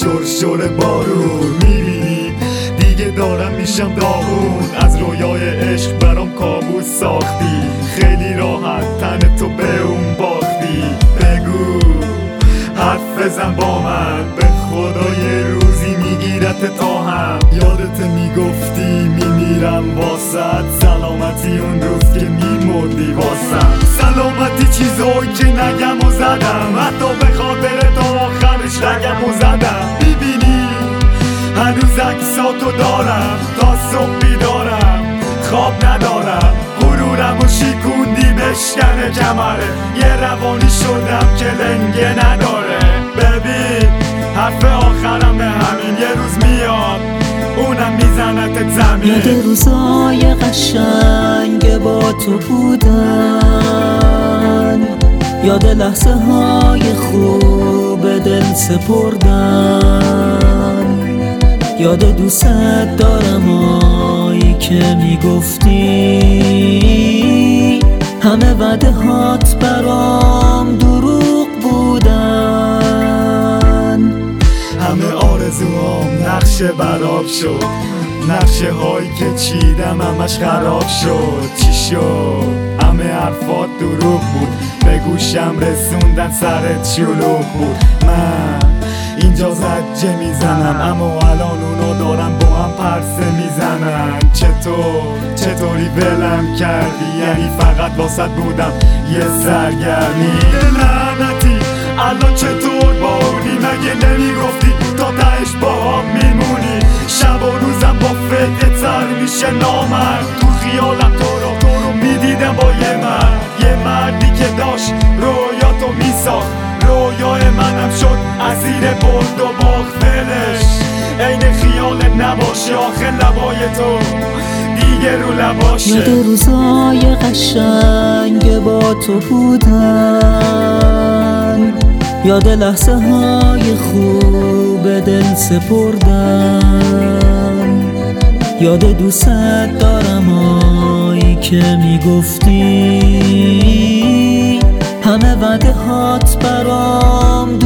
شرشر بارون. میبینی دیگه دارم میشم داغون، از رویای عشق برام کابوس ساختی. خیلی راحت تن تو به اون باختی. بگو حرف بزن با من، به خدا یه روزی میگیرت تا هم. یادت میگفتی میمیرم واسد، سلامتی اون روز که میمردی واسم. سلامتی چیزایی که نگم و زدم، حتی به خاطر تا آخرش رگم و زدم. میبینی هنوز عکساتو دارم، تا صبح بیدارم خواب ندارم. غرورم و شیکوندی بشکنه کمره، یه روانی شدم که لنگه نداره. ببین حرف آخرم به همین، یه روز میاد اونم میزنت زمین. یاد روزای قشنگ با تو بودن، یاد لحظه های خوب دل سپردن، یاد دوست دارم هایی که میگفتی. همه وعده هات برام دروغ بودن، همه آرزوام نقشه براب شد، نقشه هایی که چیدم همش خراب شد. چی شد؟ همه حرفات دروغ بود، به گوشم رسوندن سرت شلوغ بود. من اینجا زجه میزنم، اما الان اونا دارن با هم پرسه میزنن. چطوری ولم کردی؟ یعنی فقط واسط بودم یه سرگرمی. لعنتی الان چطور باری؟ مگه نمیگفتی تا تهش با هم میمونی؟ شب و روزم با فکر سر میشه نامرد. تو خیالم تو رو میدیدم با یه مردی که داشت رویاتو میساخت. رویای منم شد اسیر برد و باخت. دلش عین خیالت نباشه، آخه لبای تو دیگه رو لباشه. یاد روزای قشنگ با تو بودن، یاد لحظه های خوب دل سپردن، یاد دوست دارم هایی که میگفتی. همه وعده هات برام